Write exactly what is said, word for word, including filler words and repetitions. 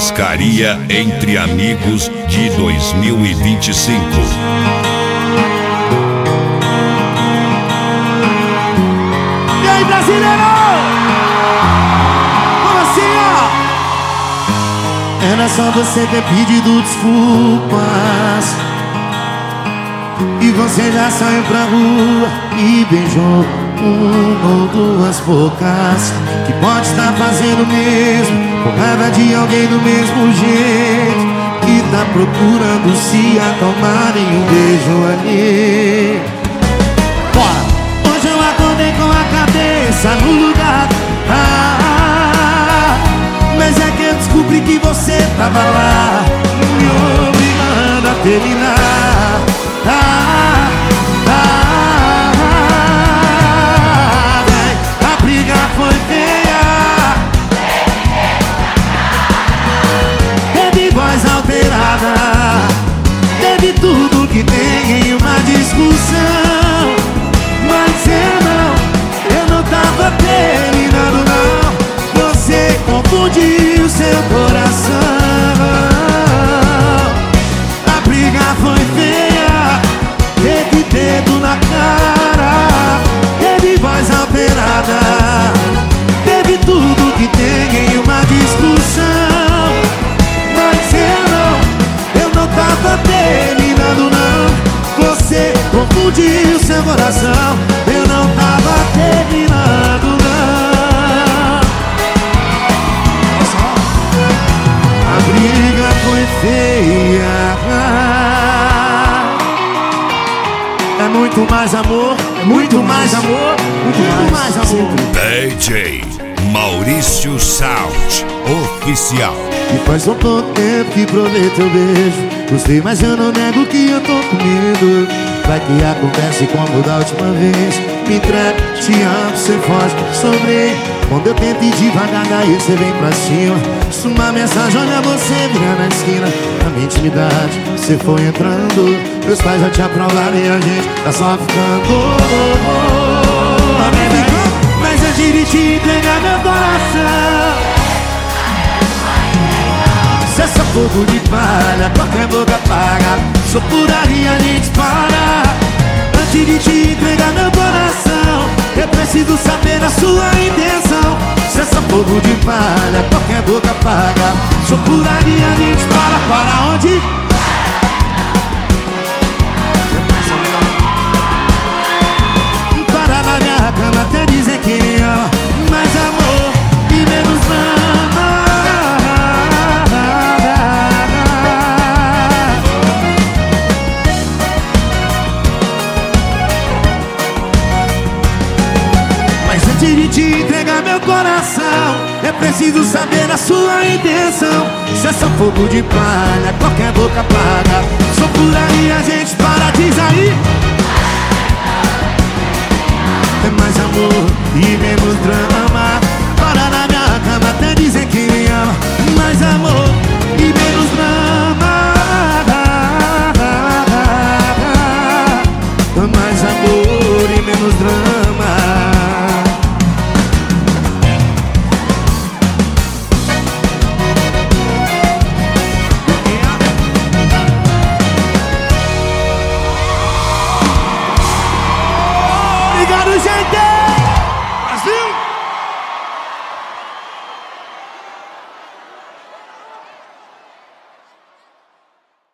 Pescaria Entre Amigos de dois mil e vinte e cinco. E aí, brasileiro? Como assim, ó? Era só você ter pedido desculpas e você já saiu pra rua e beijou uma ou duas bocas que pode estar fazendo o mesmo, com raiva de alguém do mesmo jeito, que tá procurando se acalmar em um beijo ali. Bora! Hoje eu acordei com a cabeça no lugar, ah, mas é que eu descobri que você tava lá, me obrigando a terminar. Ah, ah, ah, ah, a briga foi feia, teve voz alterada, teve tudo que tem em uma discussão. Mas eu não, eu não tava terminando não. Você confundiu seu coração. A briga foi feia, teve dedo na cara, teve voz alterada, teve tudo que tem em uma discussão. Mas eu não, eu não tava terminando não. Você confundiu seu coração. Eu não tava terminando não. A briga foi feia. É muito mais amor, é muito mais amor, muito mais amor. D J Maurício Sound Oficial. E faz um pouco tempo que provei teu beijo. Gostei, mas eu não nego que eu tô com medo. Vai que acontece como da última vez. Me entrega, te amo, cê foge, sobrei. Quando eu tento ir devagar, daí cê vem pra cima. Uma mensagem, olha você virando na esquina. Na minha intimidade, cê foi entrando. Meus pais já te aprovaram e a gente tá só ficando. Mas eu tive te entregar meu coração. Se é só fogo de palha, qualquer boca paga. Sou puraria, a gente para. Antes de te entregar meu coração, eu preciso saber a sua intenção. Se é só fogo de palha, qualquer boca paga. Sou puraria, a gente para. Para onde? Para na minha cama até dizer que me ama. Mais amor e menos drama. Antes de te entregar meu coração, é preciso saber a sua intenção. Se é só fogo de palha, qualquer boca paga. Sou por aí, a gente para, diz aí. É mais amor e menos drama. Para na minha cama até dizer que me ama. Mais amor e menos drama. Mais amor e menos drama. Obrigado, gente! Brasil!